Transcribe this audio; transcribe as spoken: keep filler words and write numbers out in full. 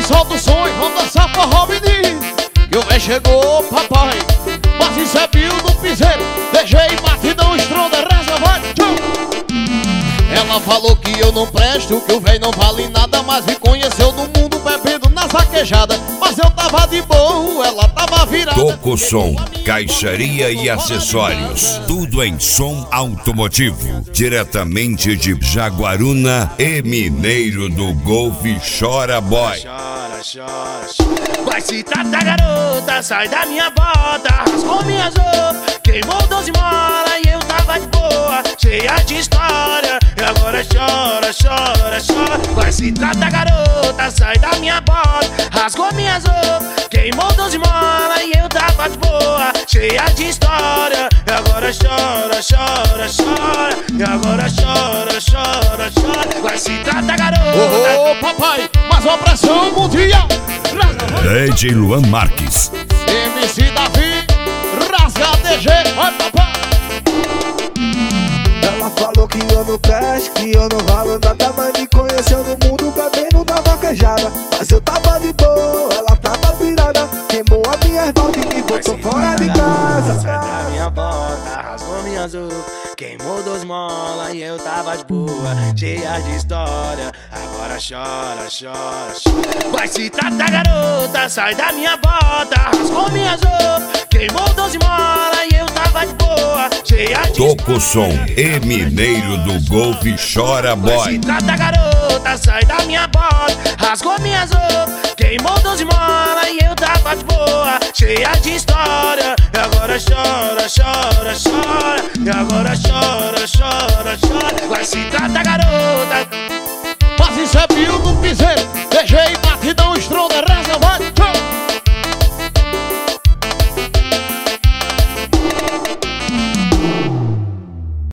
solta o som e vamos dançar forró, menino. E o véi chegou, papai, mas isso é bio do piseiro. Deixei batidão, estronda, reza, vai, tchau. Ela falou que eu não presto, que o véi não vale nada, mas me conheceu no mundo bebendo na saquejada. Mas eu tava de boa, ela tava virada. Toco Som, caixaria e acessórios, tudo em som automotivo. Diretamente de Jaguaruna e Mineiro do Golfe, Chora Boy. Chora, chora, chora. Vai se tratar, garota, sai da minha bota. Rasgou minhas roupas, queimou doze molas e eu tava de boa, cheia de história. E agora chora, chora, chora. Vai se tratar, garota, sai da minha bota. Rasgou minhas roupas, queimou doze molas e eu tava de boa, cheia de história. E agora chora, chora, chora. E agora chora, chora, chora. Vai se tratar, garota. Ô, oh, papai, mas a pressão mundial. D J Luan Marques, M C Davi, rasga D G, vai, papai. Ela falou que eu não presto, que eu não valo nada, mas me conheceu no mundo bebendo na vaquejada. Mas eu tava de boa, ela tava virada, queimou a minha volta e me botou fora de casa. Sai da minha bota, rasgou minhas roupas, queimou dois molas e eu tava de boa, cheia de história. Agora chora, chora, chora. Vai se tratar, garota, sai da minha bota. Rasgou minhas roupas, queimou doze molas e eu tava de boa, cheia de Toco Som e Mineiro do Golfe, Chora Vai se Boy. tratar, garota, sai da minha bota. Rasgou minhas roupas, queimou doze molas e eu tava de boa, cheia de história. E agora chora, chora, chora. E agora chora, chora, chora. Vai se tratar, garota.